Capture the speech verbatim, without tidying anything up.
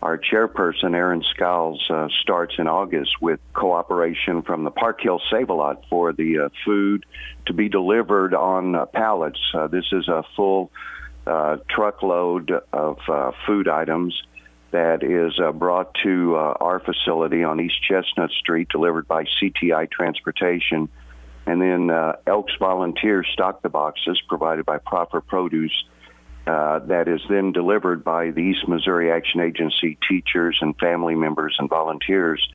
Our chairperson, Aaron Skiles, uh, starts in August with cooperation from the Park Hill Save-A-Lot for the uh, food to be delivered on uh, pallets. Uh, this is a full uh, truckload of uh, food items that is uh, brought to uh, our facility on East Chestnut Street, delivered by C T I Transportation. And then uh, Elks volunteers stock the boxes provided by Proper Produce. Uh, that is then delivered by the East Missouri Action Agency teachers and family members and volunteers